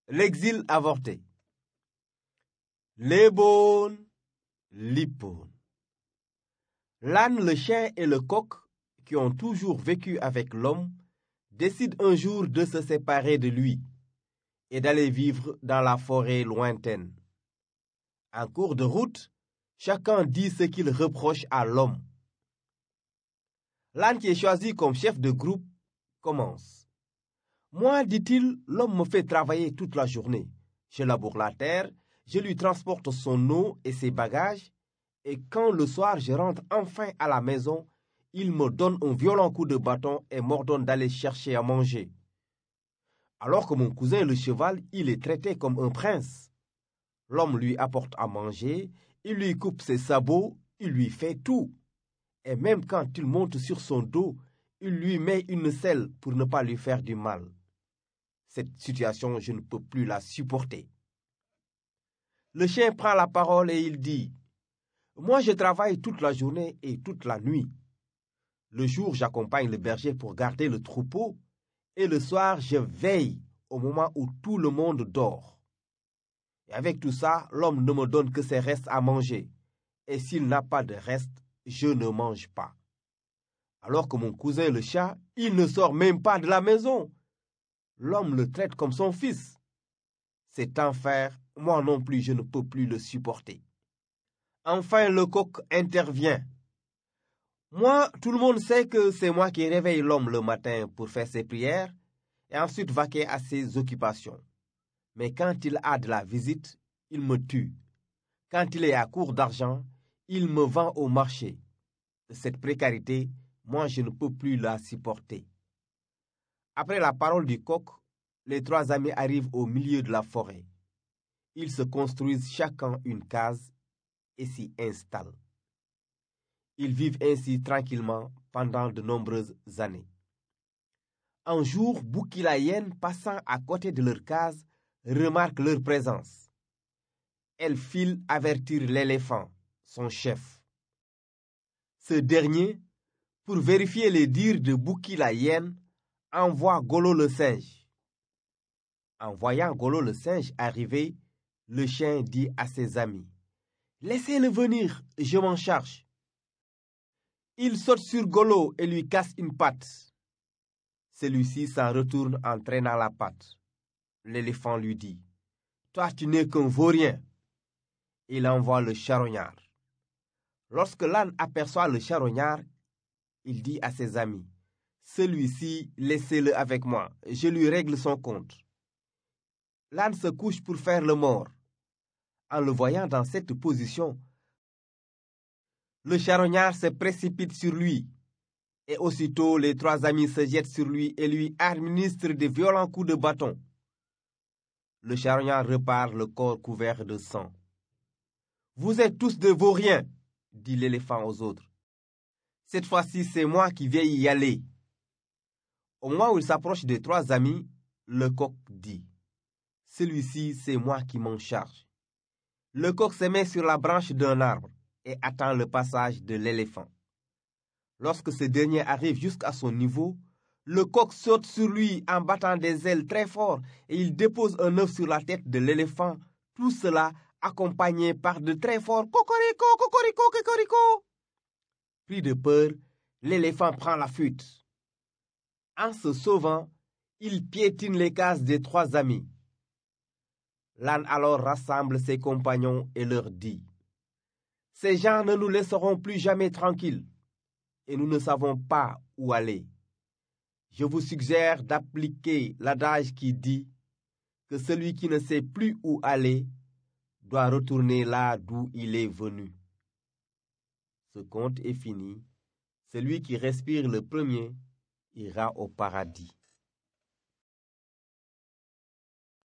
L'exil avorté. Lébon, lipon. L'âne, le chien et le coq, qui ont toujours vécu avec l'homme, décident un jour de se séparer de lui et d'aller vivre dans la forêt lointaine. En cours de route, chacun dit ce qu'il reproche à l'homme. L'âne qui est choisi comme chef de groupe commence. Moi, dit-il, l'homme me fait travailler toute la journée. Je laboure la terre, je lui transporte son eau et ses bagages, et quand le soir je rentre enfin à la maison, il me donne un violent coup de bâton et m'ordonne d'aller chercher à manger. Alors que mon cousin le cheval, il est traité comme un prince. L'homme lui apporte à manger, il lui coupe ses sabots, il lui fait tout. Et même quand il monte sur son dos, il lui met une selle pour ne pas lui faire du mal. Cette situation, je ne peux plus la supporter. Le chien prend la parole et il dit, « Moi, je travaille toute la journée et toute la nuit. Le jour, j'accompagne le berger pour garder le troupeau, et le soir, je veille au moment où tout le monde dort. Et avec tout ça, l'homme ne me donne que ses restes à manger, et s'il n'a pas de reste, je ne mange pas. Alors que mon cousin le chat, il ne sort même pas de la maison. L'homme le traite comme son fils. Cet enfer, moi non plus, je ne peux plus le supporter. » Enfin, le coq intervient. Moi, tout le monde sait que c'est moi qui réveille l'homme le matin pour faire ses prières et ensuite vaquer à ses occupations. Mais quand il a de la visite, il me tue. Quand il est à court d'argent, il me vend au marché. Cette précarité, moi, je ne peux plus la supporter. Après la parole du coq, les trois amis arrivent au milieu de la forêt. Ils se construisent chacun une case et s'y installent. Ils vivent ainsi tranquillement pendant de nombreuses années. Un jour, Bouki la hyène, passant à côté de leur case, remarque leur présence. Elle file avertir l'éléphant, son chef. Ce dernier, pour vérifier les dires de Bouki la hyène, envoie Golo le singe. En voyant Golo le singe arriver, le chien dit à ses amis, « Laissez-le venir, je m'en charge. » Il saute sur Golo et lui casse une patte. Celui-ci s'en retourne en traînant la patte. L'éléphant lui dit, « Toi, tu n'es qu'un vaurien. » Il envoie le charognard. Lorsque l'âne aperçoit le charognard, il dit à ses amis, « Celui-ci, laissez-le avec moi, je lui règle son compte. » L'âne se couche pour faire le mort. En le voyant dans cette position, le charognard se précipite sur lui. Et aussitôt, les trois amis se jettent sur lui et lui administrent de violents coups de bâton. Le charognard repart le corps couvert de sang. « Vous êtes tous de vauriens, » dit l'éléphant aux autres. « Cette fois-ci, c'est moi qui vais y aller. » Au moment où il s'approche des trois amis, le coq dit, « Celui-ci, c'est moi qui m'en charge. » Le coq se met sur la branche d'un arbre et attend le passage de l'éléphant. Lorsque ce dernier arrive jusqu'à son niveau, le coq saute sur lui en battant des ailes très fort et il dépose un œuf sur la tête de l'éléphant, tout cela accompagné par de très forts cocorico, cocorico, cocorico. Pris de peur, l'éléphant prend la fuite. En se sauvant, il piétine les cases des trois amis. L'âne alors rassemble ses compagnons et leur dit, « Ces gens ne nous laisseront plus jamais tranquilles, et nous ne savons pas où aller. Je vous suggère d'appliquer l'adage qui dit que celui qui ne sait plus où aller doit retourner là d'où il est venu. » Ce conte est fini. Celui qui respire le premier ira au paradis.